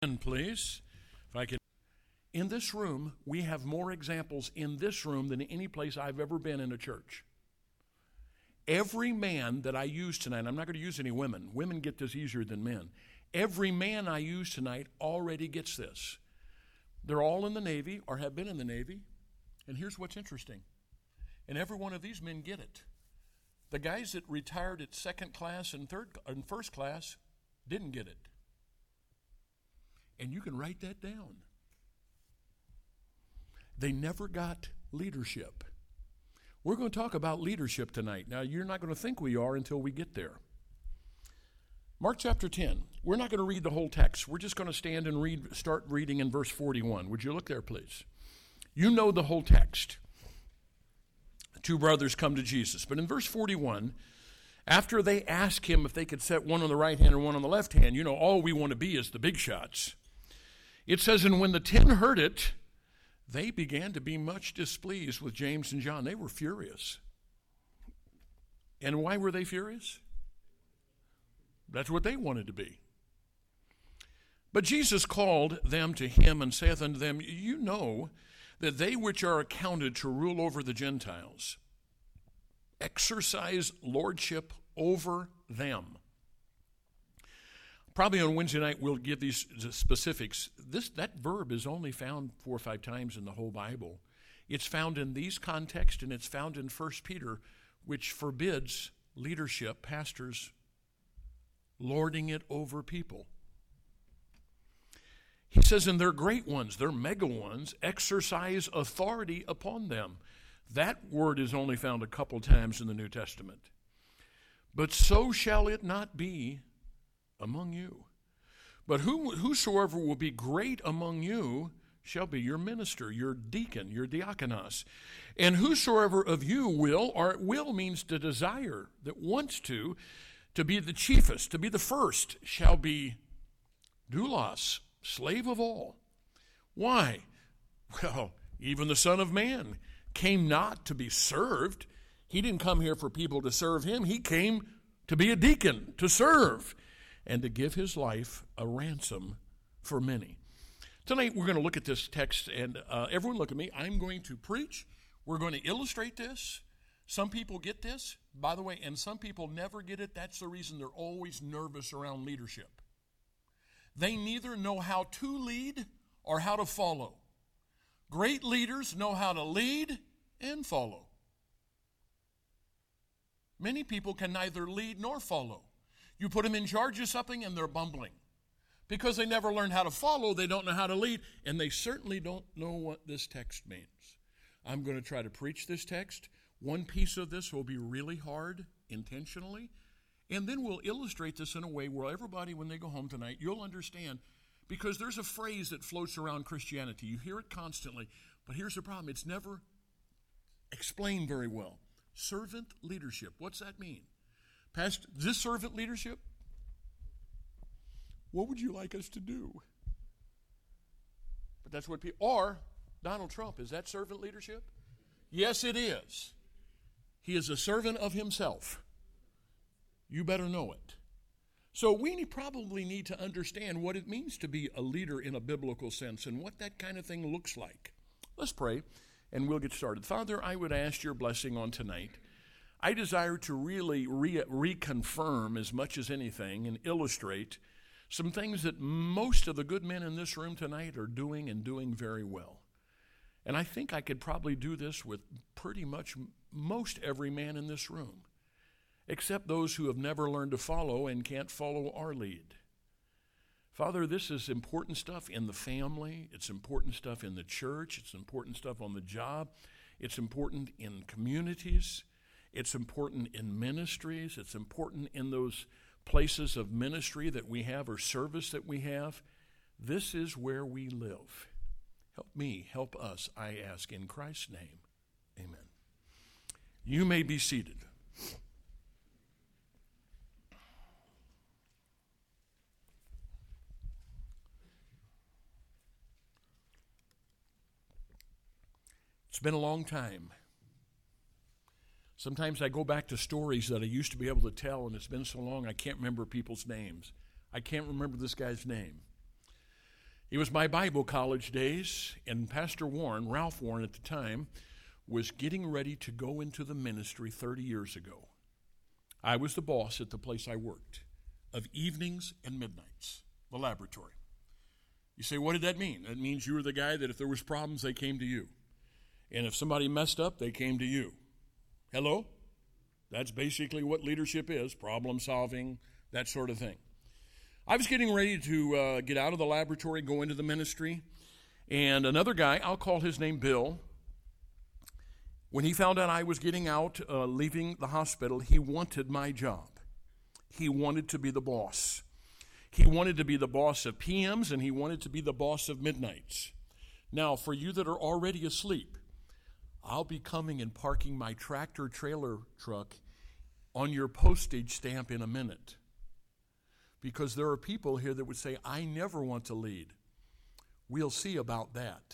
Please, if I can. In this room, we have more examples in this room than any place I've ever been in a church. Every man that I use tonight, I'm not going to use any women. Women get this easier than men. Every man I use tonight already gets this. They're all in the Navy or have been in the Navy. And here's what's interesting. And every one of these men get it. The guys that retired at second class and first class didn't get it. And you can write that down. They never got leadership. We're going to talk about leadership tonight. Now, you're not going to think we are until we get there. Mark chapter 10. We're not going to read the whole text. We're just going to stand and start reading in verse 41. Would you look there, please? You know the whole text. Two brothers come to Jesus. But in verse 41, after they ask him if they could set one on the right hand and one on the left hand, all we want to be is the big shots. It says, and when the 10 heard it, they began to be much displeased with James and John. They were furious. And why were they furious? That's what they wanted to be. But Jesus called them to him and saith unto them, you know that they which are accounted to rule over the Gentiles exercise lordship over them. Probably on Wednesday night we'll give these specifics. That verb is only found 4 or 5 times in the whole Bible. It's found in these contexts, and it's found in 1 Peter, which forbids leadership, pastors, lording it over people. He says, and their great ones, their mega ones, exercise authority upon them. That word is only found a couple times in the New Testament. But so shall it not be among you. But whosoever will be great among you shall be your minister, your deacon, your diakonos. And whosoever of you will means to desire, that wants to be the chiefest, to be the first, shall be doulos, slave of all. Why? Well, even the Son of Man came not to be served. He didn't come here for people to serve him. He came to be a deacon, to serve, and to give his life a ransom for many. Tonight we're going to look at this text, and everyone look at me. I'm going to preach. We're going to illustrate this. Some people get this, by the way, and some people never get it. That's the reason they're always nervous around leadership. They neither know how to lead or how to follow. Great leaders know how to lead and follow. Many people can neither lead nor follow. You put them in charge of something and they're bumbling. Because they never learned how to follow, they don't know how to lead, and they certainly don't know what this text means. I'm going to try to preach this text. One piece of this will be really hard, intentionally, and then we'll illustrate this in a way where everybody, when they go home tonight, you'll understand, because there's a phrase that floats around Christianity. You hear it constantly, but here's the problem. It's never explained very well. Servant leadership. What's that mean? Pastor, this servant leadership? What would you like us to do? But that's what people, or Donald Trump, is that servant leadership? Yes, it is. He is a servant of himself. You better know it. So we probably need to understand what it means to be a leader in a biblical sense and what that kind of thing looks like. Let's pray, and we'll get started. Father, I would ask your blessing on tonight. I desire to really reconfirm as much as anything and illustrate some things that most of the good men in this room tonight are doing and doing very well. And I think I could probably do this with pretty much most every man in this room, except those who have never learned to follow and can't follow our lead. Father, this is important stuff in the family. It's important stuff in the church. It's important stuff on the job. It's important in communities. It's important in ministries. It's important in those places of ministry that we have or service that we have. This is where we live. Help me, help us, I ask in Christ's name. Amen. You may be seated. It's been a long time. Sometimes I go back to stories that I used to be able to tell, and it's been so long I can't remember people's names. I can't remember this guy's name. It was my Bible college days, and Pastor Warren, Ralph Warren at the time, was getting ready to go into the ministry 30 years ago. I was the boss at the place I worked of evenings and midnights, the laboratory. You say, what did that mean? That means you were the guy that if there was problems, they came to you. And if somebody messed up, they came to you. Hello? That's basically what leadership is, problem solving, that sort of thing. I was getting ready to get out of the laboratory, go into the ministry, and another guy, I'll call his name Bill, when he found out I was getting out, leaving the hospital, he wanted my job. He wanted to be the boss. He wanted to be the boss of PMs, and he wanted to be the boss of midnights. Now, for you that are already asleep, I'll be coming and parking my tractor trailer truck on your postage stamp in a minute. Because there are people here that would say, I never want to lead. We'll see about that.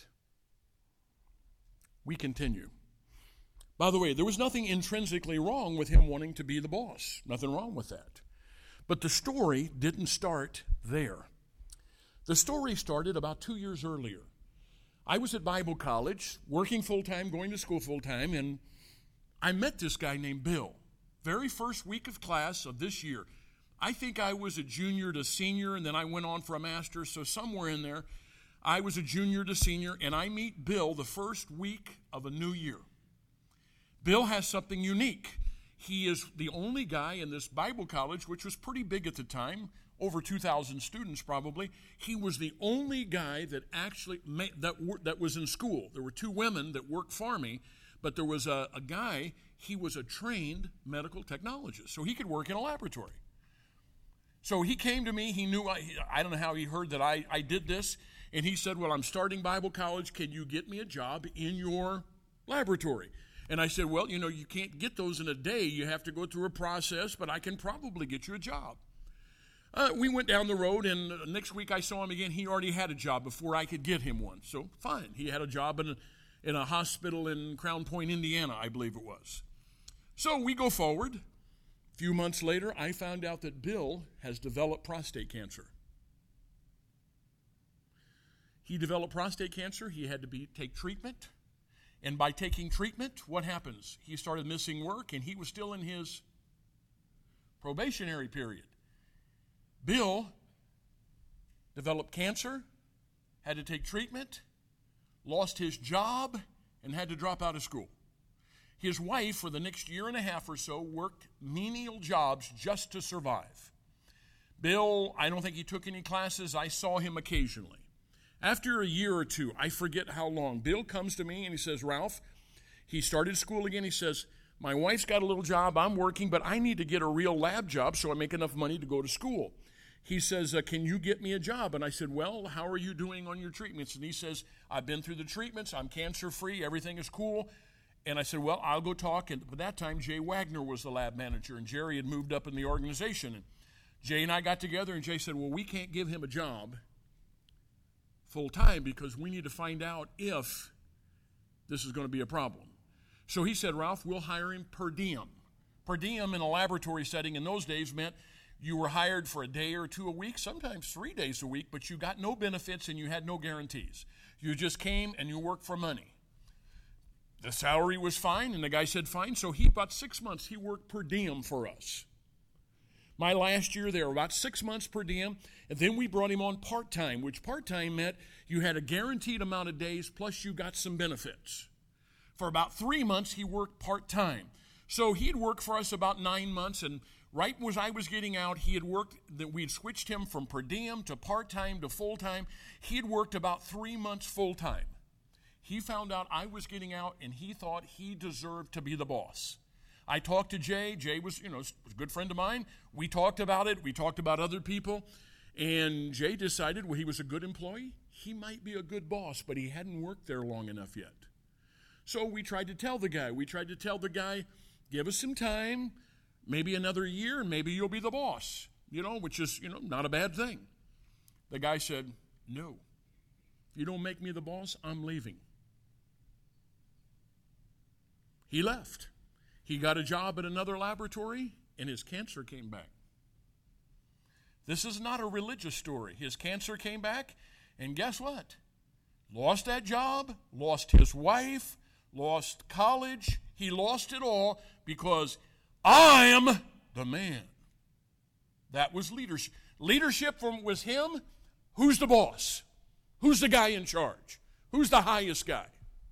We continue. By the way, there was nothing intrinsically wrong with him wanting to be the boss. Nothing wrong with that. But the story didn't start there. The story started about 2 years earlier. I was at Bible college, working full-time, going to school full-time, and I met this guy named Bill. Very first week of class of this year. I think I was a junior to senior, and then I went on for a master's, so somewhere in there, I was a junior to senior, and I meet Bill the first week of a new year. Bill has something unique. He is the only guy in this Bible college, which was pretty big at the time, over 2,000 students probably. He was the only guy that actually that was in school. There were 2 women that worked for me, but there was a guy, he was a trained medical technologist, so he could work in a laboratory. So he came to me, he knew, I don't know how he heard that I did this, and he said, well, I'm starting Bible college, can you get me a job in your laboratory? And I said, well, you can't get those in a day, you have to go through a process, but I can probably get you a job. We went down the road, and next week I saw him again. He already had a job before I could get him one, so fine. He had a job in a hospital in Crown Point, Indiana, I believe it was. So we go forward. A few months later, I found out that Bill has developed prostate cancer. He developed prostate cancer. He had to take treatment. And by taking treatment, what happens? He started missing work, and he was still in his probationary period. Bill developed cancer, had to take treatment, lost his job, and had to drop out of school. His wife, for the next year and a half or so, worked menial jobs just to survive. Bill, I don't think he took any classes. I saw him occasionally. After a year or two, I forget how long, Bill comes to me and he says, Ralph, he started school again. He says, my wife's got a little job, I'm working, but I need to get a real lab job so I make enough money to go to school. He says, can you get me a job? And I said, well, how are you doing on your treatments? And he says, I've been through the treatments, I'm cancer-free, everything is cool. And I said, well, I'll go talk. And by that time, Jay Wagner was the lab manager, and Jerry had moved up in the organization. And Jay and I got together, and Jay said, well, we can't give him a job full-time because we need to find out if this is going to be a problem. So he said, Ralph, we'll hire him per diem. Per diem in a laboratory setting in those days meant you were hired for a day or 2 a week, sometimes 3 days a week, but you got no benefits and you had no guarantees. You just came and you worked for money. The salary was fine, and the guy said fine, so about 6 months he worked per diem for us. My last year there, about 6 months per diem, and then we brought him on part-time, which part-time meant you had a guaranteed amount of days plus you got some benefits. For about 3 months, he worked part-time. So he'd worked for us about 9 months, and right as I was getting out, we'd switched him from per diem to part-time to full-time. He'd worked about 3 months full-time. He found out I was getting out, and he thought he deserved to be the boss. I talked to Jay. Jay was, was a good friend of mine. We talked about it. We talked about other people. And Jay decided, well, he was a good employee. He might be a good boss, but he hadn't worked there long enough yet. So we tried to tell the guy, give us some time, maybe another year, and maybe you'll be the boss, which is, not a bad thing. The guy said, no, if you don't make me the boss, I'm leaving. He left. He got a job at another laboratory, and his cancer came back. This is not a religious story. His cancer came back, And guess what? Lost that job, lost his wife, lost college. He lost it all because I am the man. That was leadership. Leadership was him. Who's the boss? Who's the guy in charge? Who's the highest guy?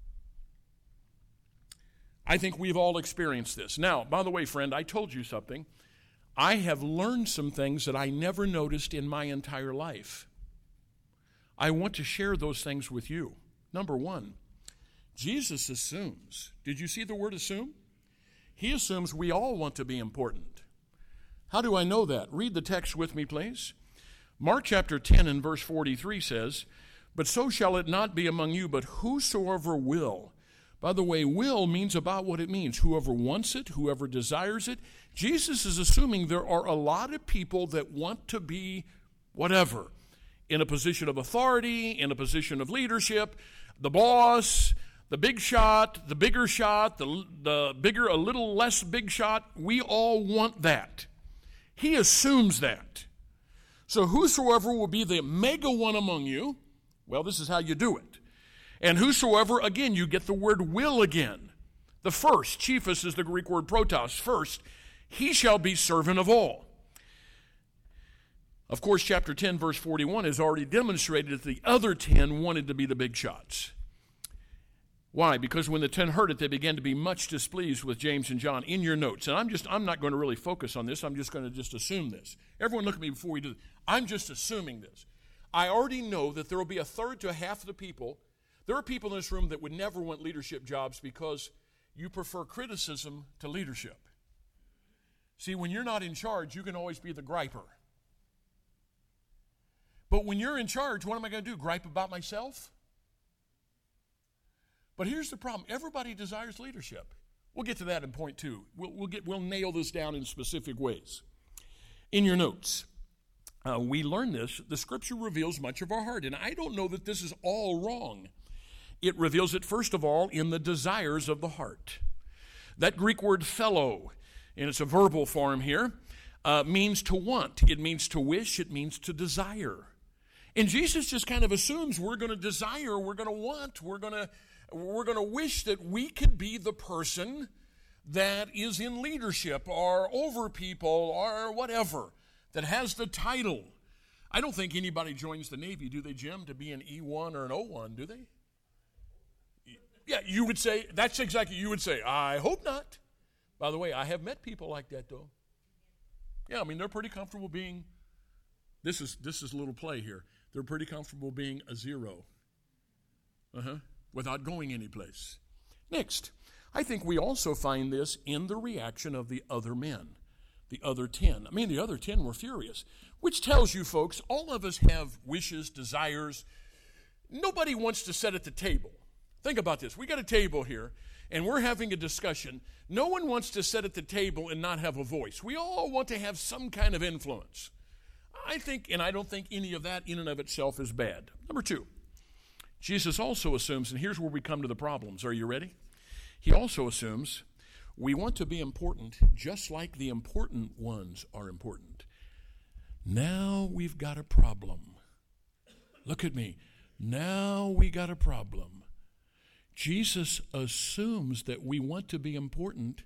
I think we've all experienced this. Now, by the way, friend, I told you something. I have learned some things that I never noticed in my entire life. I want to share those things with you. Number one, Jesus assumes. Did you see the word assume? He assumes we all want to be important. How do I know that? Read the text with me, please. Mark chapter 10 and verse 43 says, "But so shall it not be among you, but whosoever will." By the way, will means about what it means. Whoever wants it, whoever desires it. Jesus is assuming there are a lot of people that want to be whatever, in a position of authority, in a position of leadership, the boss, the big shot, the bigger shot, the bigger, a little less big shot. We all want that. He assumes that. So whosoever will be the mega one among you, well, this is how you do it. And whosoever, again, you get the word will again. The first, chiefus is the Greek word protos, first, he shall be servant of all. Of course, chapter 10, verse 41 has already demonstrated that the other 10 wanted to be the big shots. Why? Because when the 10 heard it, they began to be much displeased with James and John. In your notes, and I'm not going to really focus on this. I'm just going to just assume this. Everyone look at me before we do this. I'm just assuming this. I already know that there will be a third to a half of the people. There are people in this room that would never want leadership jobs because you prefer criticism to leadership. See, when you're not in charge, you can always be the griper. But when you're in charge, what am I going to do? Gripe about myself? But here's the problem. Everybody desires leadership. We'll get to that in point two. We'll nail this down in specific ways. In your notes, we learn this. The Scripture reveals much of our heart. And I don't know that this is all wrong. It reveals it, first of all, in the desires of the heart. That Greek word fellow, and it's a verbal form here, means to want. It means to wish. It means to desire. And Jesus just kind of assumes we're going to desire, we're going to want, we're going to wish that we could be the person that is in leadership or over people or whatever, that has the title. I don't think anybody joins the Navy, do they, Jim, to be an E1 or an O1, do they? Yeah, you would say, that's exactly, you would say, I hope not. By the way, I have met people like that, though. Yeah, I mean, they're pretty comfortable being, this is a little play here. They're pretty comfortable being a zero. Without going anyplace. Next, I think we also find this in the reaction of the other men, the other 10. I mean, the other 10 were furious, which tells you, folks, all of us have wishes, desires. Nobody wants to sit at the table. Think about this. We got a table here, and we're having a discussion. No one wants to sit at the table and not have a voice. We all want to have some kind of influence. I think, and I don't think any of that in and of itself is bad. Number two, Jesus also assumes, and here's where we come to the problems. Are you ready? He also assumes we want to be important just like the important ones are important. Now we've got a problem. Look at me. Now we got a problem. Jesus assumes that we want to be important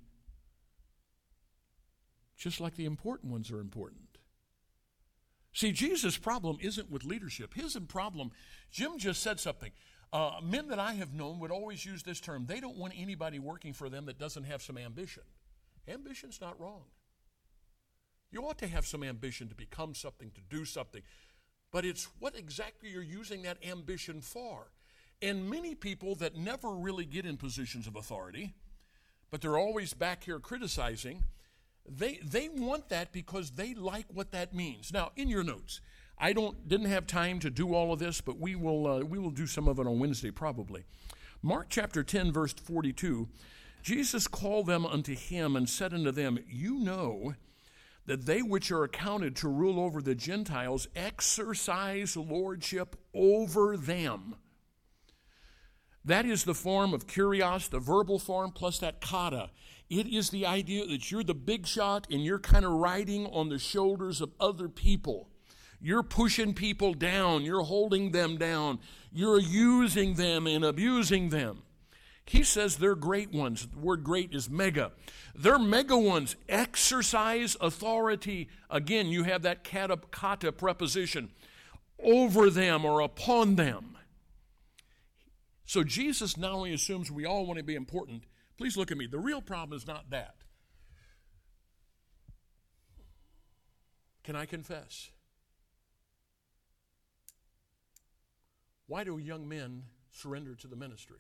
just like the important ones are important. See, Jesus' problem isn't with leadership. His problem, Jim just said something. Men that I have known would always use this term. They don't want anybody working for them that doesn't have some ambition. Ambition's not wrong. You ought to have some ambition to become something, to do something. But it's what exactly you're using that ambition for. And many people that never really get in positions of authority, but they're always back here criticizing, they want that because they like what that means. Now, in your notes, I didn't have time to do all of this, but we will do some of it on Wednesday probably. Mark chapter 10, verse 42, Jesus called them unto him and said unto them, you know that they which are accounted to rule over the Gentiles exercise lordship over them. That is the form of kurios, the verbal form, plus that kata. It is the idea that you're the big shot and you're kind of riding on the shoulders of other people. You're pushing people down. You're holding them down. You're using them and abusing them. He says they're great ones. The word great is mega. They're mega ones. Exercise authority. Again, you have that kata preposition. Over them or upon them. So Jesus not only assumes we all want to be important. Please look at me. The real problem is not that. Can I confess? Why do young men surrender to the ministry?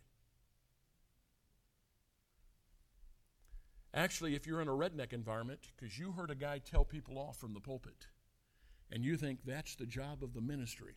Actually, if you're in a redneck environment, because you heard a guy tell people off from the pulpit, and you think that's the job of the ministry.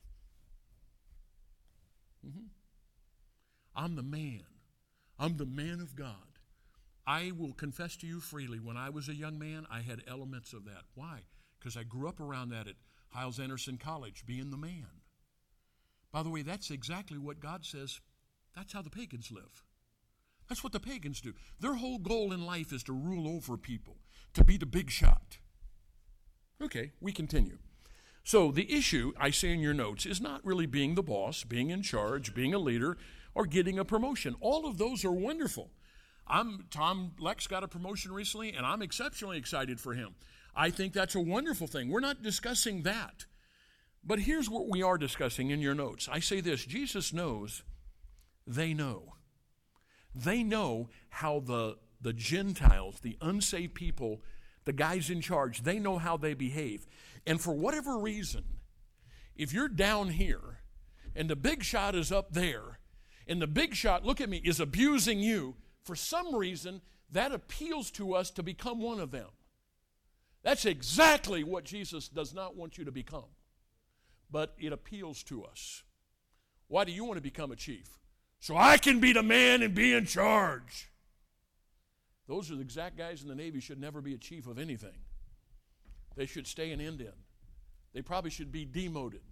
I'm the man. I'm the man of God. I will confess to you freely, when I was a young man, I had elements of that. Why? Because I grew up around that at Hyles-Anderson College, being the man. By the way, that's exactly what God says. That's how the pagans live. That's what the pagans do. Their whole goal in life is to rule over people, to be the big shot. Okay, we continue. So the issue, I say in your notes, is not really being the boss, being in charge, being a leader, or getting a promotion. All of those are wonderful. Tom Lex got a promotion recently, and I'm exceptionally excited for him. I think that's a wonderful thing. We're not discussing that. But here's what we are discussing in your notes. I say this, Jesus knows, they know. They know how the Gentiles, the unsaved people, the guys in charge, they know how they behave. And for whatever reason, if you're down here and the big shot is up there, and the big shot, look at me, is abusing you, for some reason, that appeals to us to become one of them. That's exactly what Jesus does not want you to become. But it appeals to us. Why do you want to become a chief? So I can be the man and be in charge. Those are the exact guys in the Navy should never be a chief of anything. They should stay an Indian. They probably should be demoted.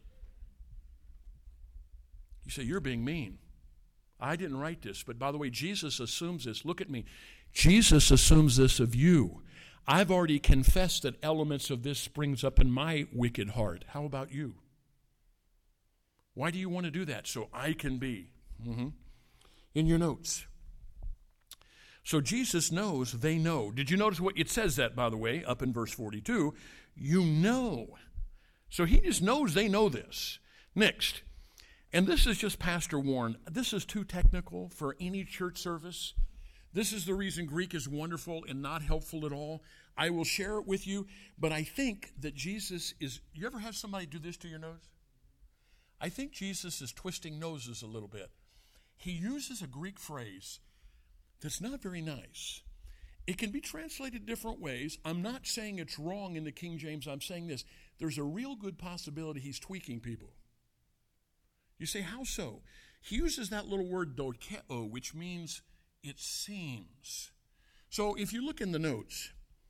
You say, you're being mean. I didn't write this, but by the way, Jesus assumes this. Look at me. Jesus assumes this of you. I've already confessed that elements of this springs up in my wicked heart. How about you? Why do you want to do that? So I can be. In your notes. So Jesus knows, they know. Did you notice what it says that, by the way, up in verse 42? You know. So he just knows they know this. Next. And this is just Pastor Warren. This is too technical for any church service. This is the reason Greek is wonderful and not helpful at all. I will share it with you, but I think that Jesus is, you ever have somebody do this to your nose? I think Jesus is twisting noses a little bit. He uses a Greek phrase that's not very nice. It can be translated different ways. I'm not saying it's wrong in the King James. I'm saying this. There's a real good possibility he's tweaking people. You say, how so? He uses that little word dokeo, which means it seems. So if you look in the notes,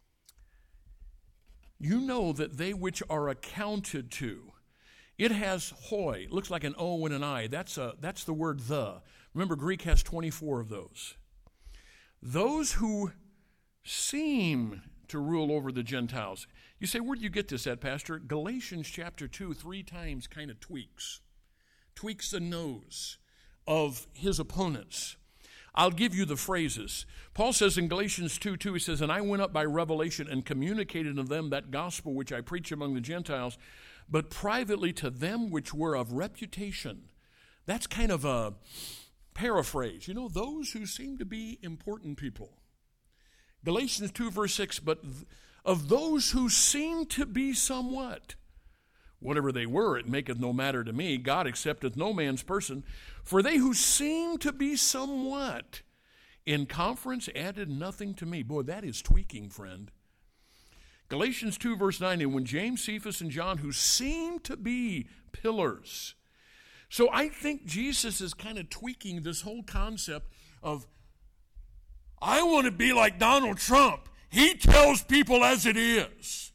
you know that they which are accounted to. It has hoi. It looks like an O and an I. That's the word the. Remember, Greek has 24 of those. Those who seem to rule over the Gentiles. You say, where do you get this at, Pastor? Galatians chapter 2, 3 times kind of tweaks the nose of his opponents. I'll give you the phrases. Paul says in Galatians 2:2, he says, and I went up by revelation and communicated unto them that gospel which I preach among the Gentiles, but privately to them which were of reputation. That's kind of a paraphrase. You know, those who seem to be important people. Galatians 2 verse 6, but of those who seem to be somewhat. Whatever they were, it maketh no matter to me. God accepteth no man's person. For they who seem to be somewhat in conference added nothing to me. Boy, that is tweaking, friend. Galatians 2 verse 9, and when James, Cephas, and John, who seem to be pillars. So I think Jesus is kind of tweaking this whole concept of, I want to be like Donald Trump. He tells people as it is.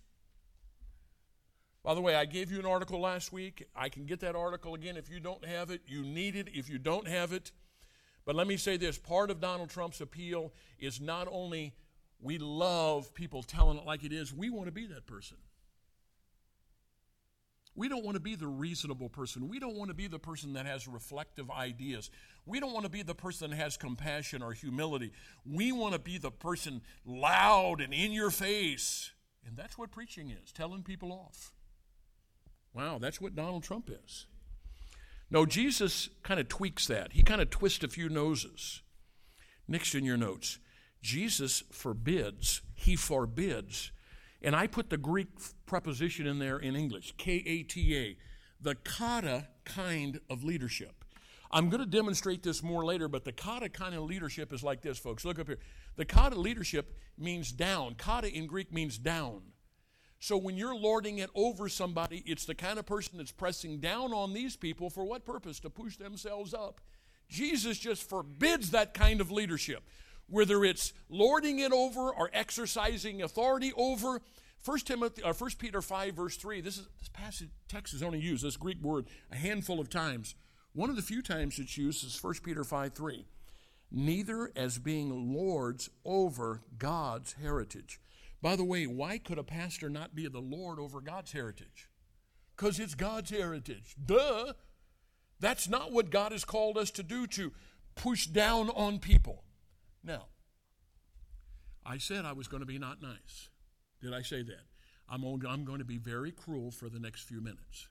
By the way, I gave you an article last week. I can get that article again if you don't have it. You need it if you don't have it. But let me say this. Part of Donald Trump's appeal is not only we love people telling it like it is, we want to be that person. We don't want to be the reasonable person. We don't want to be the person that has reflective ideas. We don't want to be the person that has compassion or humility. We want to be the person loud and in your face. And that's what preaching is, telling people off. Wow, that's what Donald Trump is. No, Jesus kind of tweaks that. He kind of twists a few noses. Next in your notes, Jesus forbids. He forbids. And I put the Greek preposition in there in English, kata, the kata kind of leadership. I'm going to demonstrate this more later, but the kata kind of leadership is like this, folks. Look up here. The kata leadership means down. Kata in Greek means down. So when you're lording it over somebody, it's the kind of person that's pressing down on these people for what purpose? To push themselves up. Jesus just forbids that kind of leadership. Whether it's lording it over or exercising authority over. 1 Peter 5, verse 3, this passage text is only used, this Greek word, a handful of times. One of the few times it's used is 1 Peter 5, 3. Neither as being lords over God's heritage. By the way, why could a pastor not be the Lord over God's heritage? Because it's God's heritage. Duh! That's not what God has called us to do, to push down on people. Now, I said I was going to be not nice. Did I say that? I'm going to be very cruel for the next few minutes.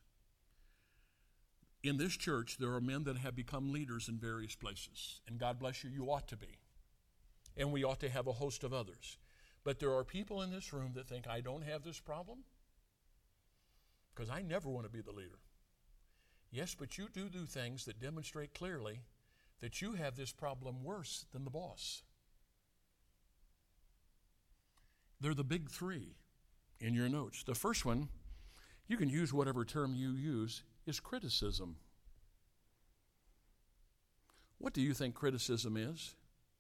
In this church, there are men that have become leaders in various places. And God bless you, you ought to be. And we ought to have a host of others. But there are people in this room that think, I don't have this problem because I never want to be the leader. Yes, but you do things that demonstrate clearly that you have this problem worse than the boss. They're the big three in your notes. The first one, you can use whatever term you use, is criticism. What do you think criticism is?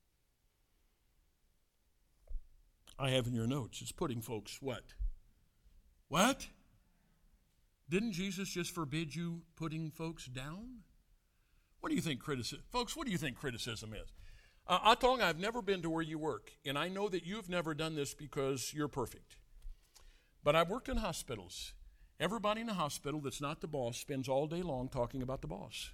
I have in your notes, it's putting folks what? What? Didn't Jesus just forbid you putting folks down? What do you think criticism, folks, what do you think criticism is? Atong, I've never been to where you work, and I know that you've never done this because you're perfect. But I've worked in hospitals. Everybody in a hospital that's not the boss spends all day long talking about the boss.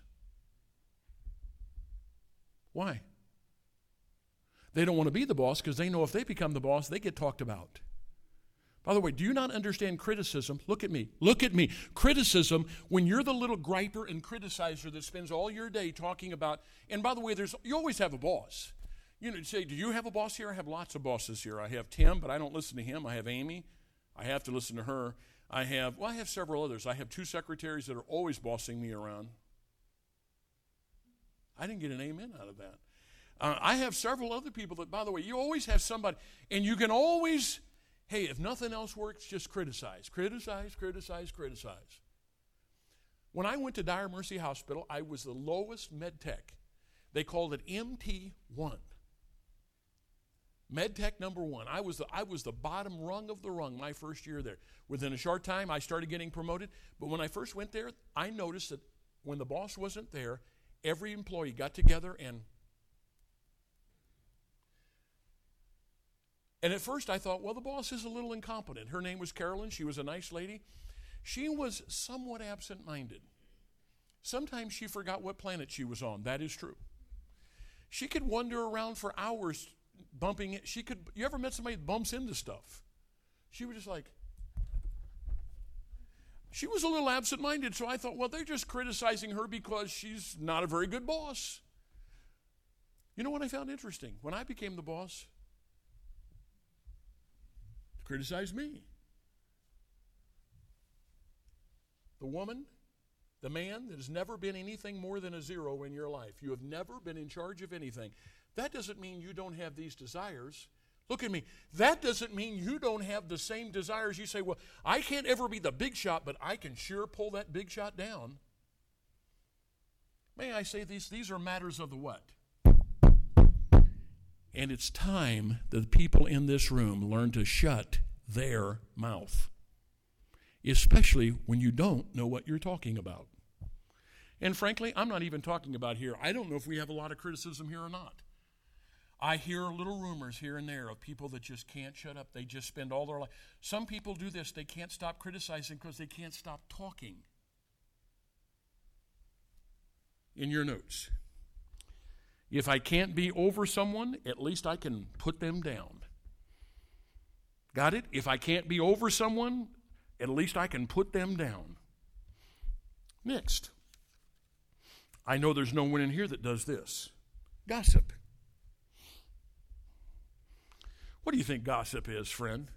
Why? They don't want to be the boss because they know if they become the boss, they get talked about. By the way, do you not understand criticism? Look at me. Look at me. Criticism, when you're the little griper and criticizer that spends all your day talking about, and by the way, you always have a boss. You know, you say, do you have a boss here? I have lots of bosses here. I have Tim, but I don't listen to him. I have Amy. I have to listen to her. I have several others. I have 2 secretaries that are always bossing me around. I didn't get an amen out of that. I have several other people that, by the way, you always have somebody, and you can always, hey, if nothing else works, just criticize. Criticize, criticize, criticize. When I went to Dire Mercy Hospital, I was the lowest med tech. They called it MT1. Med tech number 1. I was the bottom rung of the rung my first year there. Within a short time, I started getting promoted. But when I first went there, I noticed that when the boss wasn't there, every employee got together and at first I thought, well, the boss is a little incompetent. Her name was Carolyn. She was a nice lady. She was somewhat absent-minded. Sometimes she forgot what planet she was on. That is true. She could wander around for hours bumping it. You ever met somebody that bumps into stuff? She was just like, she was a little absent-minded, so I thought, well, they're just criticizing her because she's not a very good boss. You know what I found interesting? When I became the boss, criticize me. The woman, the man that has never been anything more than a 0 in your life. You have never been in charge of anything. That doesn't mean you don't have these desires. Look at me. That doesn't mean you don't have the same desires. You say, well, I can't ever be the big shot, but I can sure pull that big shot down. May I say these are matters of the what? And it's time that the people in this room learn to shut their mouth, especially when you don't know what you're talking about. And frankly, I'm not even talking about here. I don't know if we have a lot of criticism here or not. I hear little rumors here and there of people that just can't shut up. They just spend all their life. Some people do this. They can't stop criticizing because they can't stop talking. In your notes, if I can't be over someone, at least I can put them down. Got it? If I can't be over someone, at least I can put them down. Next, I know there's no one in here that does this. Gossip. What do you think gossip is, friend?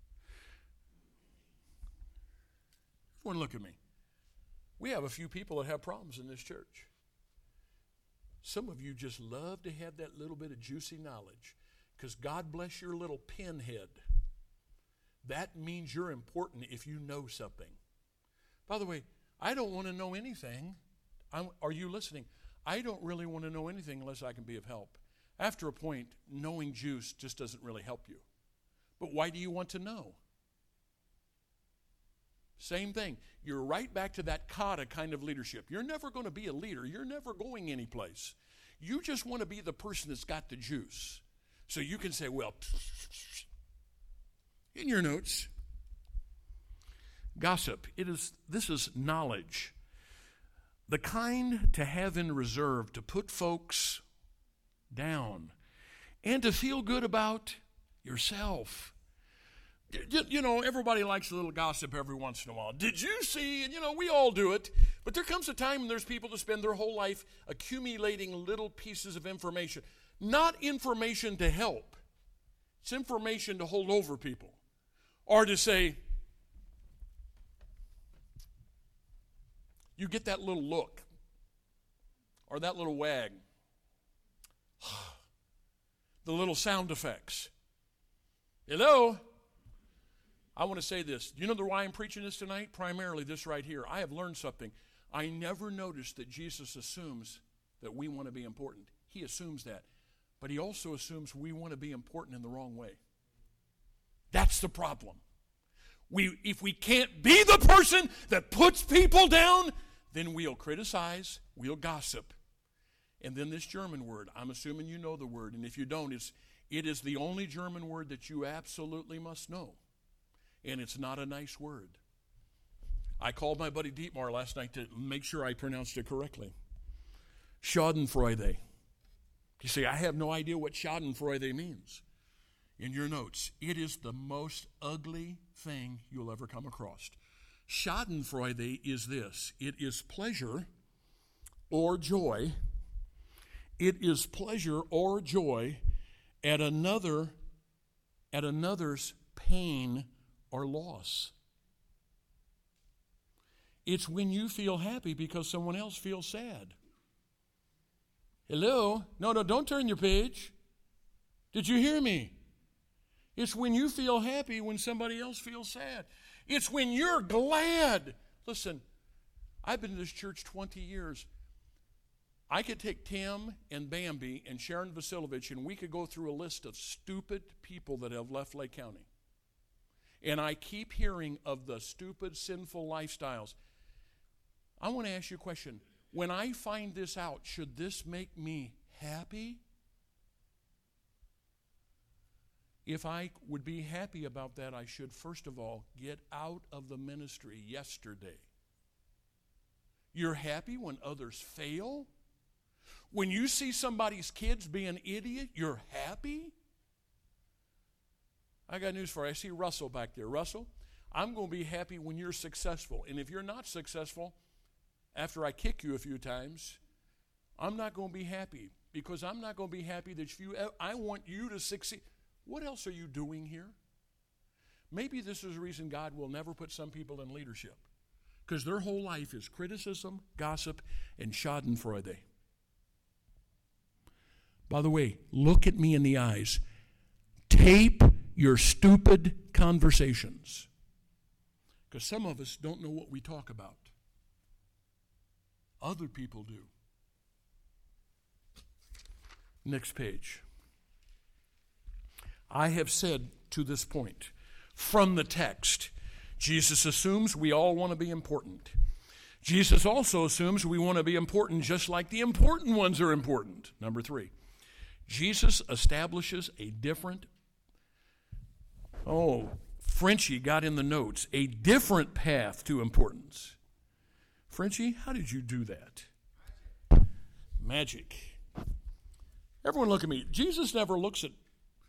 Everyone look at me. We have a few people that have problems in this church. Some of you just love to have that little bit of juicy knowledge because God bless your little pinhead. That means you're important if you know something. By the way, I don't want to know anything. Are you listening? I don't really want to know anything unless I can be of help. After a point, knowing juice just doesn't really help you. But why do you want to know? Same thing. You're right back to that kata kind of leadership. You're never going to be a leader. You're never going anyplace. You just want to be the person that's got the juice. So you can say, well, in your notes, gossip. This is knowledge. The kind to have in reserve to put folks down and to feel good about yourself. You know, everybody likes a little gossip every once in a while. Did you see? And, we all do it. But there comes a time when there's people that spend their whole life accumulating little pieces of information. Not information to help. It's information to hold over people. Or to say, you get that little look. Or that little wag. The little sound effects. Hello? I want to say this. Do you know why I'm preaching this tonight? Primarily this right here. I have learned something. I never noticed that Jesus assumes that we want to be important. He assumes that. But he also assumes we want to be important in the wrong way. That's the problem. If we can't be the person that puts people down, then we'll criticize, we'll gossip. And then this German word, I'm assuming you know the word, and if you don't, it is the only German word that you absolutely must know. And it's not a nice word. I called my buddy Dietmar last night to make sure I pronounced it correctly. Schadenfreude. You say, I have no idea what Schadenfreude means. In your notes, it is the most ugly thing you'll ever come across. Schadenfreude is this. It is pleasure or joy. It is pleasure or joy at another's pain or loss. It's when you feel happy because someone else feels sad. Hello? No, don't turn your page. Did you hear me? It's when you feel happy when somebody else feels sad. It's when you're glad. Listen, I've been in this church 20 years. I could take Tim and Bambi and Sharon Vasilovich, and we could go through a list of stupid people that have left Lake County. And I keep hearing of the stupid, sinful lifestyles. I want to ask you a question. When I find this out, should this make me happy? If I would be happy about that, I should, first of all, get out of the ministry yesterday. You're happy when others fail? When you see somebody's kids be an idiot, you're happy? I got news for you. I see Russell back there. Russell, I'm going to be happy when you're successful. And if you're not successful, after I kick you a few times, I'm not going to be happy. Because I'm not going to be happy that I want you to succeed. What else are you doing here? Maybe this is the reason God will never put some people in leadership. Because their whole life is criticism, gossip, and schadenfreude. By the way, look at me in the eyes. Tape your stupid conversations. Because some of us don't know what we talk about. Other people do. Next page. I have said to this point, from the text, Jesus assumes we all want to be important. Jesus also assumes we want to be important just like the important ones are important. Number 3. Jesus establishes a different, Frenchie got in the notes, a different path to importance. Frenchie, how did you do that? Magic. Everyone look at me. Jesus never looks at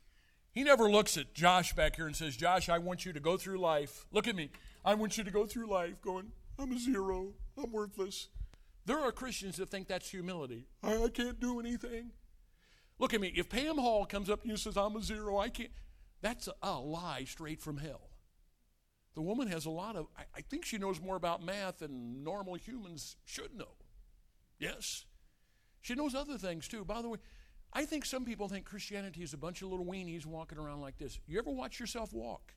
Josh back here and says, Josh, I want you to go through life. Look at me. I want you to go through life going, I'm a zero. I'm worthless. There are Christians that think that's humility. I can't do anything. Look at me. If Pam Hall comes up to you and says, I'm a zero, I can't. That's a lie straight from hell. The woman has a lot of, I think she knows more about math than normal humans should know. Yes. She knows other things too. By the way, I think some people think Christianity is a bunch of little weenies walking around like this. You ever watch yourself walk?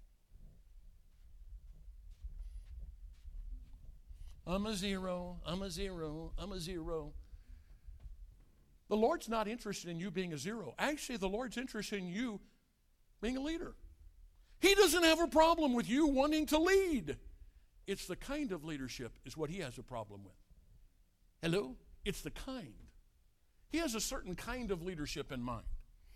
I'm a zero, I'm a zero, I'm a zero. The Lord's not interested in you being a zero. Actually, the Lord's interested in you being a leader. He doesn't have a problem with you wanting to lead. It's the kind of leadership is what he has a problem with. Hello? It's the kind. He has a certain kind of leadership in mind.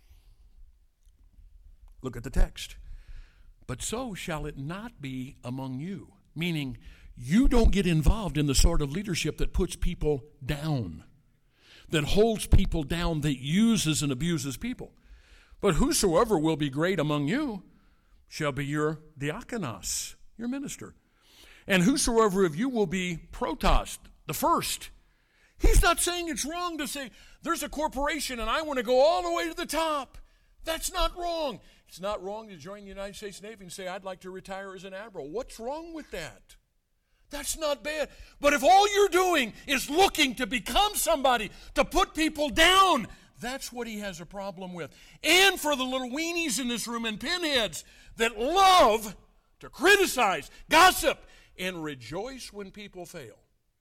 Look at the text. But so shall it not be among you. Meaning, you don't get involved in the sort of leadership that puts people down, that holds people down, that uses and abuses people. But whosoever will be great among you shall be your diakonos, your minister. And whosoever of you will be protos, the first. He's not saying it's wrong to say, there's a corporation and I want to go all the way to the top. That's not wrong. It's not wrong to join the United States Navy and say, I'd like to retire as an admiral. What's wrong with that? That's not bad. But if all you're doing is looking to become somebody, to put people down, that's what he has a problem with. And for the little weenies in this room and pinheads that love to criticize, gossip, and rejoice when people fail,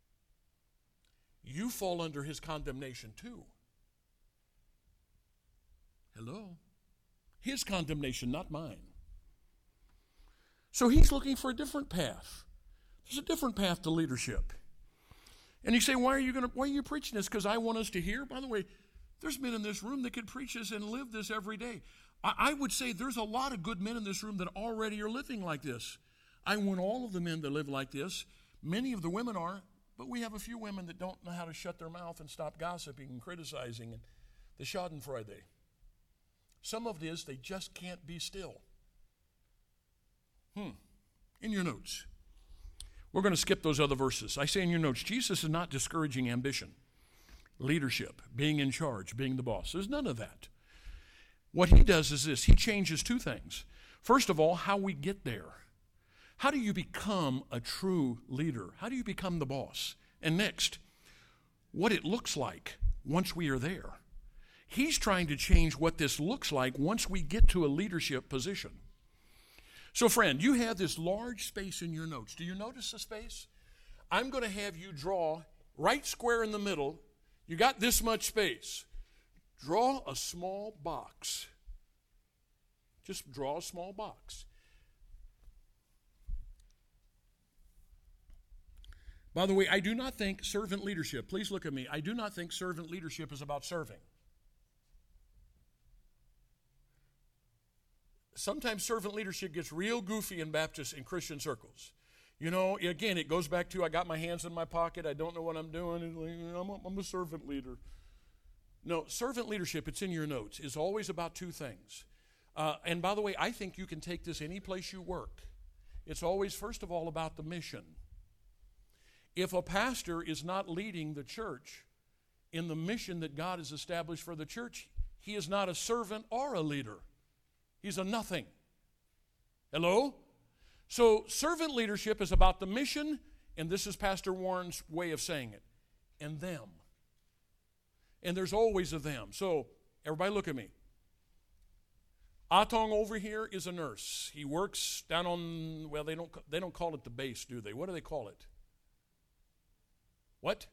you fall under his condemnation too. Hello? His condemnation, not mine. So he's looking for a different path. There's a different path to leadership. And you say, why are you preaching this? Because I want us to hear. By the way, there's men in this room that could preach this and live this every day. I would say there's a lot of good men in this room that already are living like this. I want all of the men to live like this. Many of the women are, but we have a few women that don't know how to shut their mouth and stop gossiping and criticizing and the Schadenfreude. Some of it is they just can't be still. In your notes. We're going to skip those other verses. I say in your notes, Jesus is not discouraging ambition, leadership, being in charge, being the boss. There's none of that. What he does is this. He changes two things. First of all, how we get there. How do you become a true leader? How do you become the boss? And next, what it looks like once we are there. He's trying to change what this looks like once we get to a leadership position. So, friend, you have this large space in your notes. Do you notice the space? I'm going to have you draw right square in the middle. You got this much space. Draw a small box. Just draw a small box. By the way, I do not think servant leadership, please look at me, I do not think servant leadership is about serving. Sometimes servant leadership gets real goofy in Baptist and Christian circles. You know, again, it goes back to I got my hands in my pocket, I don't know what I'm doing, I'm a servant leader. No, servant leadership, it's in your notes, is always about two things. And by the way, I think you can take this any place you work. It's always, first of all, about the mission. If a pastor is not leading the church in the mission that God has established for the church, he is not a servant or a leader. He's a nothing. Hello? So servant leadership is about the mission, and this is Pastor Warren's way of saying it, and them. And there's always a them. So everybody look at me. Atong over here is a nurse. He works down on, well, they don't call it the base, do they? What do they call it? What?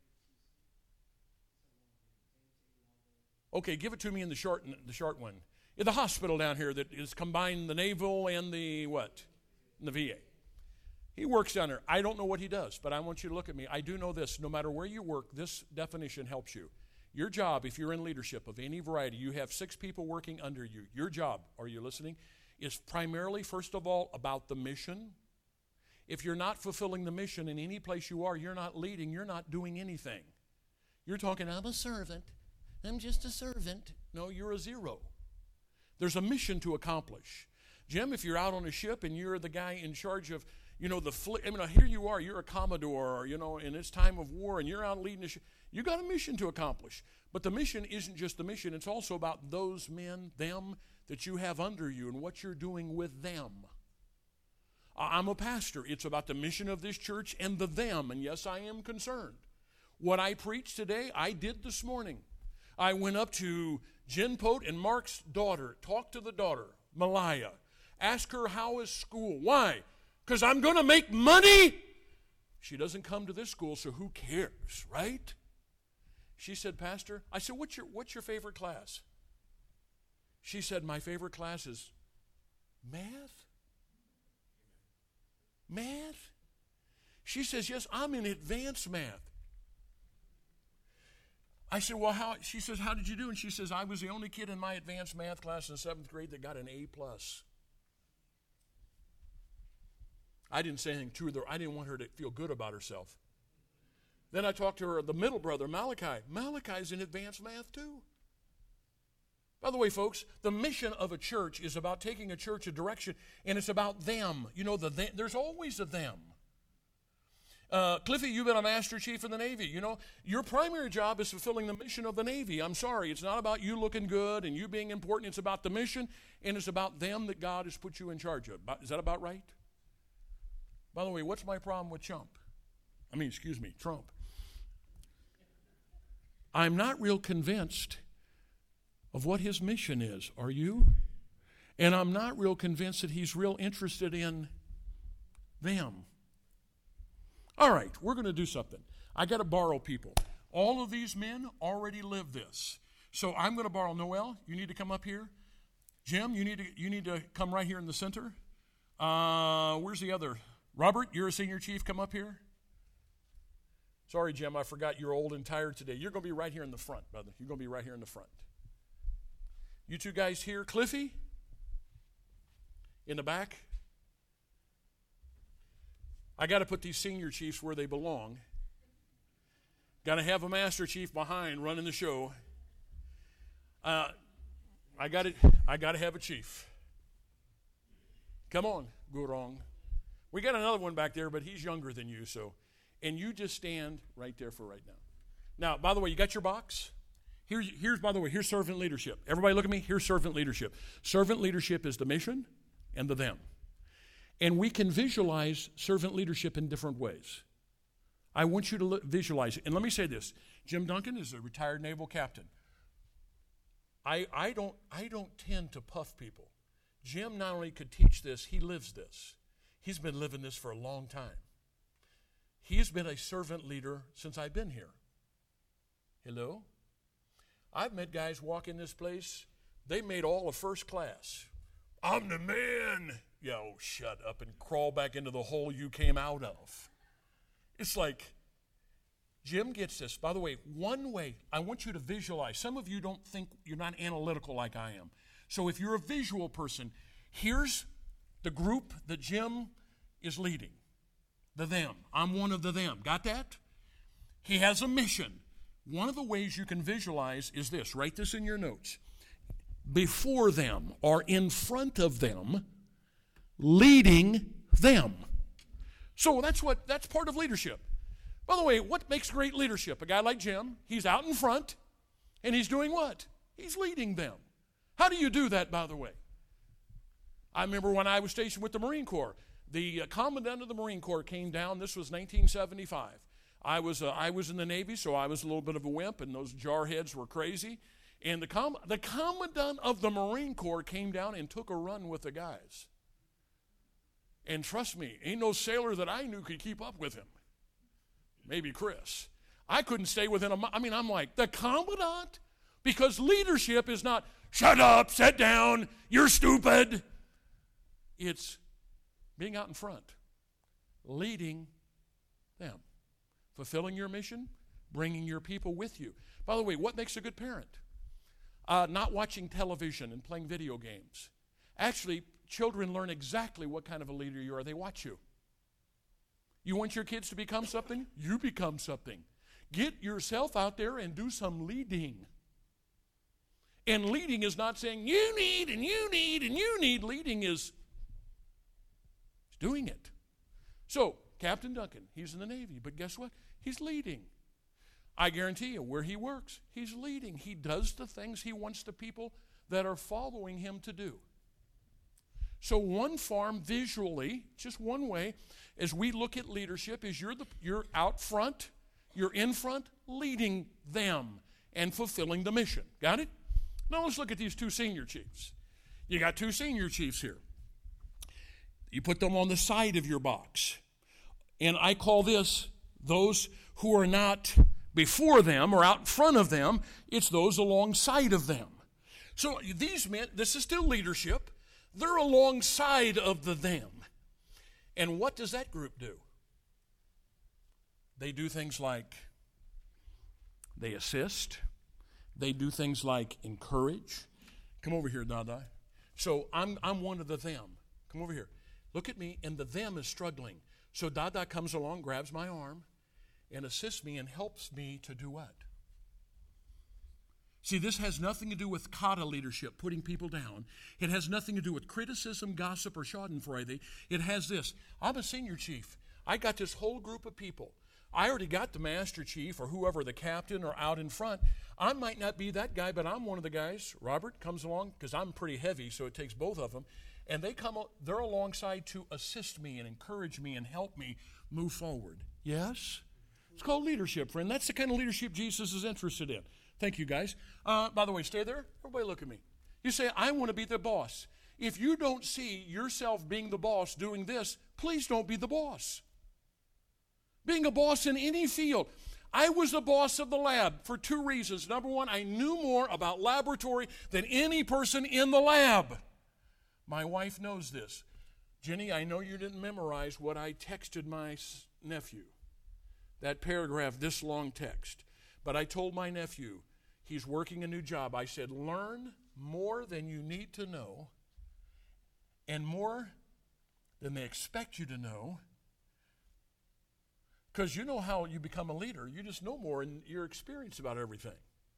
Okay, give it to me in the short one. In the hospital down here that is combined the naval and the what? And the VA. He works down there. I don't know what he does, but I want you to look at me. I do know this. No matter where you work, this definition helps you. Your job, if you're in leadership of any variety, you have 6 people working under you. Your job, are you listening, is primarily, first of all, about the mission. If you're not fulfilling the mission in any place you are, you're not leading, you're not doing anything. You're talking, I'm a servant. I'm just a servant. No, you're a zero. There's a mission to accomplish. Jim, if you're out on a ship and you're the guy in charge of, here you are, you're a commodore, and it's time of war, and you're out leading a ship. You got a mission to accomplish. But the mission isn't just the mission, it's also about those men, them, that you have under you and what you're doing with them. I'm a pastor. It's about the mission of this church and the them, and yes, I am concerned. What I preached today, I did this morning. I went up to Jen Pote and Mark's daughter, talked to the daughter, Malaya, asked her how is school. Why? Because I'm going to make money. She doesn't come to this school, so who cares, right? She said, Pastor, I said, what's your favorite class? She said, my favorite class is math. Math? She says, yes, I'm in advanced math. I said, well, how? She says, how did you do? And she says, I was the only kid in my advanced math class in 7th grade that got an A+. I didn't say anything to her. I didn't want her to feel good about herself. Then I talked to her, the middle brother, Malachi. Malachi's in advanced math too. By the way, folks, the mission of a church is about taking a church a direction, and it's about them. There's always a them. Cliffy, you've been a Master Chief in the Navy. Your primary job is fulfilling the mission of the Navy. I'm sorry, it's not about you looking good and you being important. It's about the mission, and it's about them that God has put you in charge of. Is that about right? By the way, what's my problem with Trump? I'm not real convinced of what his mission is. Are you? And I'm not real convinced that he's real interested in them. All right, we're going to do something. I got to borrow people. All of these men already live this. So I'm going to borrow Noel. You need to come up here. Jim, you need to come right here in the center. Where's the other? Robert, you're a senior chief. Come up here. Sorry, Jim, I forgot you're old and tired today. You're going to be right here in the front, brother. You're going to be right here in the front. You two guys here. Cliffy, in the back. I got to put these senior chiefs where they belong. Got to have a master chief behind running the show. I got to have a chief. Come on, Gurong. We got another one back there, but he's younger than you, so. And you just stand right there for right now. Now, by the way, you got your box? Here's servant leadership. Everybody look at me. Here's servant leadership. Servant leadership is the mission and the them. And we can visualize servant leadership in different ways. I want you to visualize it. And let me say this. Jim Duncan is a retired naval captain. I don't tend to puff people. Jim not only could teach this, he lives this. He's been living this for a long time. He's been a servant leader since I've been here. Hello? I've met guys walk in this place, they made all of first class. I'm the man. Yeah, oh, shut up and crawl back into the hole you came out of. It's like, Jim gets this. By the way, one way, I want you to visualize. Some of you don't think, you're not analytical like I am. So if you're a visual person, here's the group that Jim is leading. The them. I'm one of the them. Got that? He has a mission. One of the ways you can visualize is this. Write this in your notes. Before them or in front of them, leading them. So that's part of leadership. By the way, what makes great leadership? A guy like Jim, he's out in front, and he's doing what? He's leading them. How do you do that, by the way? I remember when I was stationed with the Marine Corps, the commandant of the Marine Corps came down. This was 1975. I was in the Navy, so I was a little bit of a wimp, and those jarheads were crazy. And the commandant of the Marine Corps came down and took a run with the guys. And trust me, ain't no sailor that I knew could keep up with him. Maybe Chris. I couldn't stay within I'm like, the commandant? Because leadership is not, shut up, sit down, you're stupid. It's being out in front, leading them, fulfilling your mission, bringing your people with you. By the way, what makes a good parent? Not watching television and playing video games. Actually, children learn exactly what kind of a leader you are. They watch you. You want your kids to become something? You become something. Get yourself out there and do some leading. And leading is not saying you need and you need and you need. Leading is doing it. So, Captain Duncan, he's in the Navy, but guess what? He's leading. I guarantee you, where he works, he's leading. He does the things he wants the people that are following him to do. So one farm visually, just one way, as we look at leadership, is you're out front, you're in front, leading them and fulfilling the mission. Got it? Now let's look at these two senior chiefs. You got two senior chiefs here. You put them on the side of your box. And I call this those who are not before them or out in front of them. It's those alongside of them. So these men, this is still leadership. They're alongside of the them. And what does that group do? They do things like they assist. They do things like encourage. Come over here, Dada. So I'm one of the them. Come over here. Look at me, and the them is struggling. So Dada comes along, grabs my arm, and assists me and helps me to do what? See, this has nothing to do with kata leadership, putting people down. It has nothing to do with criticism, gossip, or schadenfreude. It has this. I'm a senior chief. I got this whole group of people. I already got the master chief or whoever, the captain, or out in front. I might not be that guy, but I'm one of the guys. Robert comes along because I'm pretty heavy, so it takes both of them. And they're alongside to assist me and encourage me and help me move forward. Yes? It's called leadership, friend. That's the kind of leadership Jesus is interested in. Thank you, guys. By the way, stay there. Everybody look at me. You say, I want to be the boss. If you don't see yourself being the boss doing this, please don't be the boss. Being a boss in any field. I was the boss of the lab for two reasons. Number one, I knew more about laboratory than any person in the lab. My wife knows this. Jenny, I know you didn't memorize what I texted my nephew. That paragraph, this long text. But I told my nephew, he's working a new job. I said, learn more than you need to know and more than they expect you to know. Because you know how you become a leader. You just know more in your experience about everything.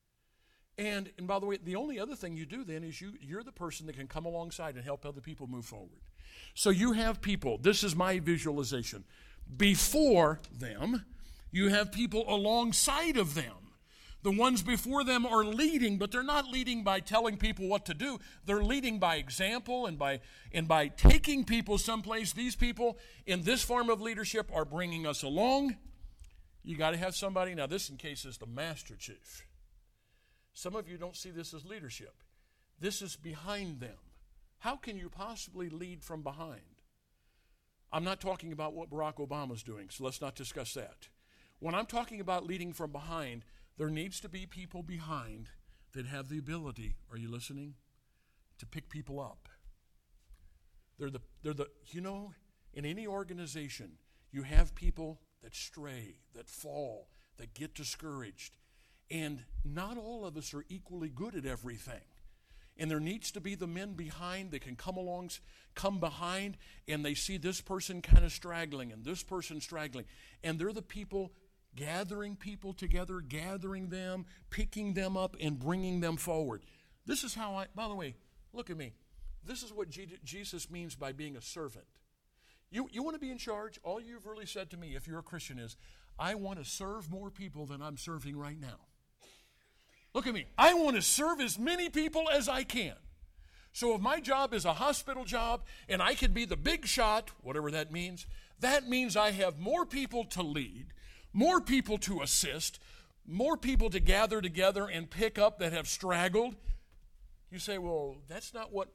And by the way, the only other thing you do then is you're the person that can come alongside and help other people move forward. So you have people, this is my visualization, before them. You have people alongside of them. The ones before them are leading, but they're not leading by telling people what to do. They're leading by example and by taking people someplace. These people in this form of leadership are bringing us along. You got to have somebody. Now, this in case is the master chief. Some of you don't see this as leadership. This is behind them. How can you possibly lead from behind? I'm not talking about what Barack Obama's doing, so let's not discuss that. When I'm talking about leading from behind, there needs to be people behind that have the ability, are you listening, to pick people up. They're the in any organization, you have people that stray, that fall, that get discouraged. And not all of us are equally good at everything. And there needs to be the men behind that can come behind, and they see this person kind of straggling and this person straggling. And they're the people gathering people together, gathering them, picking them up, and bringing them forward. This is how by the way, look at me. This is what Jesus means by being a servant. You want to be in charge? All you've really said to me, if you're a Christian, is, I want to serve more people than I'm serving right now. Look at me. I want to serve as many people as I can. So if my job is a hospital job and I can be the big shot, whatever that means I have more people to lead, more people to assist, more people to gather together and pick up that have straggled. You say, well, that's not what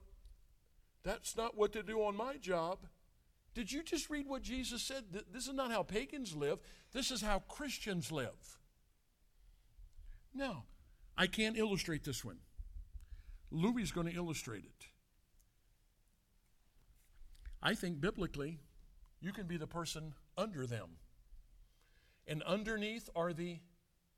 to do on my job. Did you just read what Jesus said? This is not how pagans live. This is how Christians live. No. I can't illustrate this one. Louis is going to illustrate it. I think biblically, you can be the person under them. And underneath are the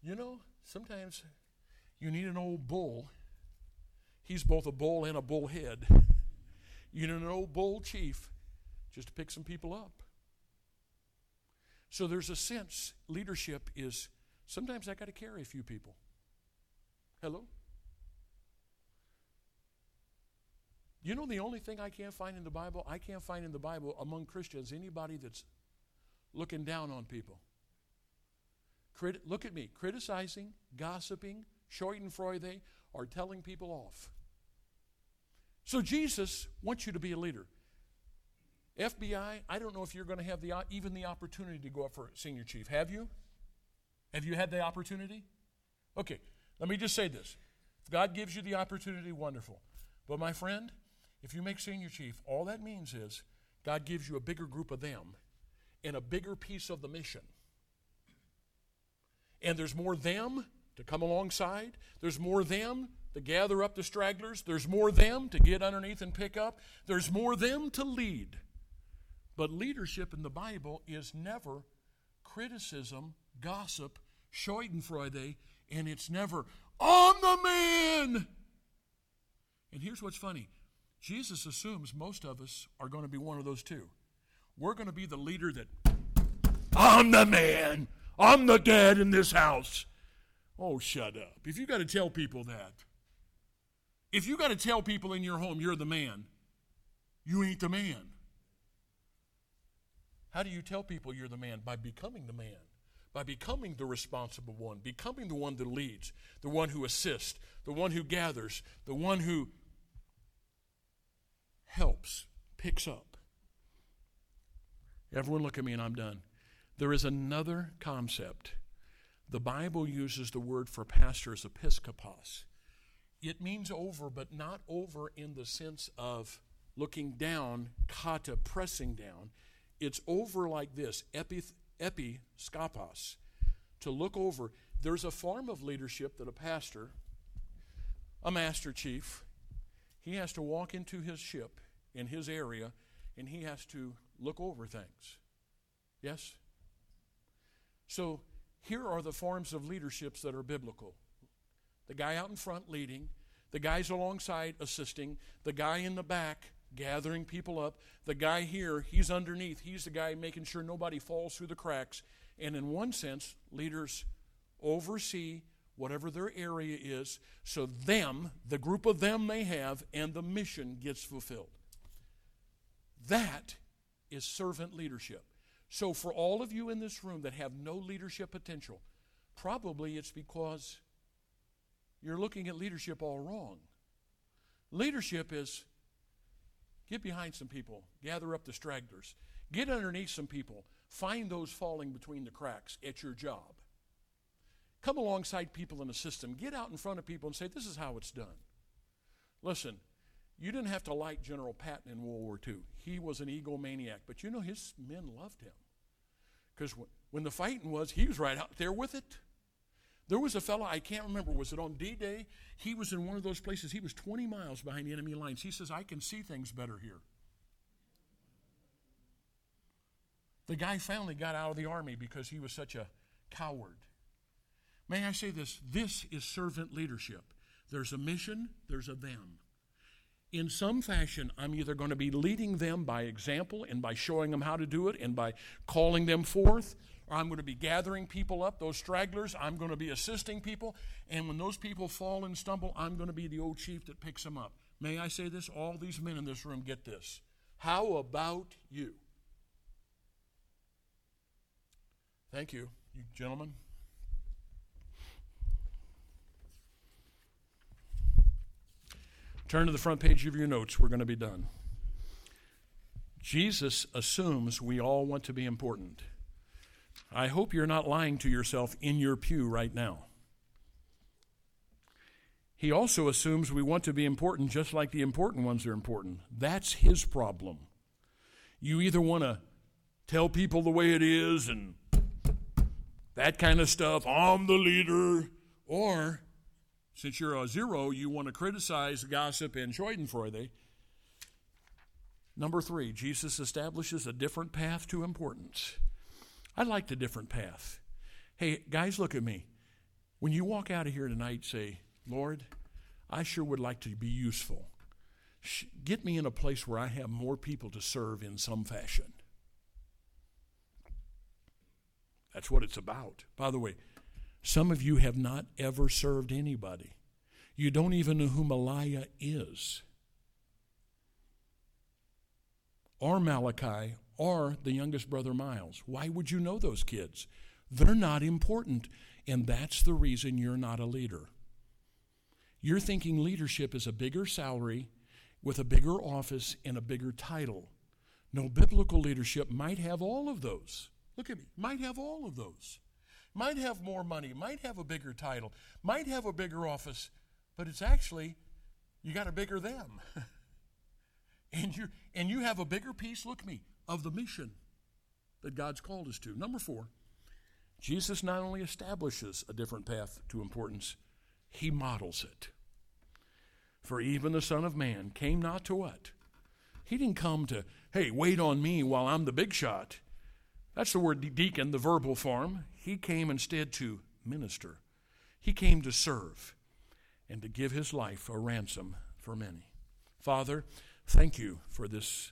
Sometimes you need an old bull. He's both a bull and a bullhead. You need an old bull chief just to pick some people up. So there's a sense leadership is, sometimes I got to carry a few people. Hello? The only thing I can't find in the Bible, I can't find in the Bible among Christians anybody that's looking down on people. Look at me, criticizing, gossiping, schadenfreude, or telling people off. So Jesus wants you to be a leader. FBI, I don't know if you're going to have even the opportunity to go up for senior chief. Have you? Have you had the opportunity? Okay, let me just say this. If God gives you the opportunity, wonderful. But my friend, if you make senior chief, all that means is God gives you a bigger group of them and a bigger piece of the mission. And there's more them to come alongside. There's more them to gather up the stragglers. There's more them to get underneath and pick up. There's more them to lead. But leadership in the Bible is never criticism, gossip, schadenfreude, and it's never, I'm the man. And here's what's funny. Jesus assumes most of us are going to be one of those two. We're going to be the leader that, I'm the man. I'm the dad in this house. Oh, shut up. If you got to tell people that, if you got to tell people in your home you're the man, you ain't the man. How do you tell people you're the man? By becoming the man. By becoming the responsible one. Becoming the one that leads. The one who assists. The one who gathers. The one who helps. Picks up. Everyone look at me and I'm done. There is another concept. The Bible uses the word for pastor as episkopos. It means over, but not over in the sense of looking down, kata, pressing down. It's over like this, episkopos, to look over. There's a form of leadership that a pastor, a master chief, he has to walk into his ship in his area, and he has to look over things. Yes? So here are the forms of leaderships that are biblical. The guy out in front leading, the guys alongside assisting, the guy in the back gathering people up, the guy here, he's underneath. He's the guy making sure nobody falls through the cracks. And in one sense, leaders oversee whatever their area is, so them, the group of them they have, and the mission gets fulfilled. That is servant leadership. So for all of you in this room that have no leadership potential, probably it's because you're looking at leadership all wrong. Leadership is get behind some people, gather up the stragglers, get underneath some people, find those falling between the cracks at your job. Come alongside people and assist them. Get out in front of people and say, this is how it's done. Listen, you didn't have to like General Patton in World War II. He was an egomaniac, but his men loved him. Because when the fighting was, he was right out there with it. There was a fellow, I can't remember, was it on D-Day? He was in one of those places, he was 20 miles behind the enemy lines. He says, I can see things better here. The guy finally got out of the army because he was such a coward. May I say this? This is servant leadership. There's a mission, there's a them. In some fashion, I'm either going to be leading them by example and by showing them how to do it and by calling them forth, or I'm going to be gathering people up, those stragglers. I'm going to be assisting people, and when those people fall and stumble, I'm going to be the old chief that picks them up. May I say this? All these men in this room get this. How about you? Thank you, you gentlemen. Turn to the front page of your notes. We're going to be done. Jesus assumes we all want to be important. I hope you're not lying to yourself in your pew right now. He also assumes we want to be important just like the important ones are important. That's his problem. You either want to tell people the way it is and that kind of stuff, I'm the leader, or since you're a zero, you want to criticize, gossip, and schadenfreude. Number 3, Jesus establishes a different path to importance. I like the different path. Hey, guys, look at me. When you walk out of here tonight, say, Lord, I sure would like to be useful. Get me in a place where I have more people to serve in some fashion. That's what it's about. By the way, some of you have not ever served anybody. You don't even know who Malaya is, or Malachi, or the youngest brother Miles. Why would you know those kids? They're not important, and that's the reason you're not a leader. You're thinking leadership is a bigger salary with a bigger office and a bigger title. No, biblical leadership might have all of those. Look at me. Might have all of those. Might have more money, might have a bigger title, might have a bigger office, but it's actually, you got a bigger them. and you have a bigger piece, look at me, of the mission that God's called us to. Number 4, Jesus not only establishes a different path to importance, he models it. For even the Son of Man came not to what? He didn't come to, hey, wait on me while I'm the big shot. That's the word deacon, the verbal form. He came instead to minister. He came to serve and to give his life a ransom for many. Father, thank you for this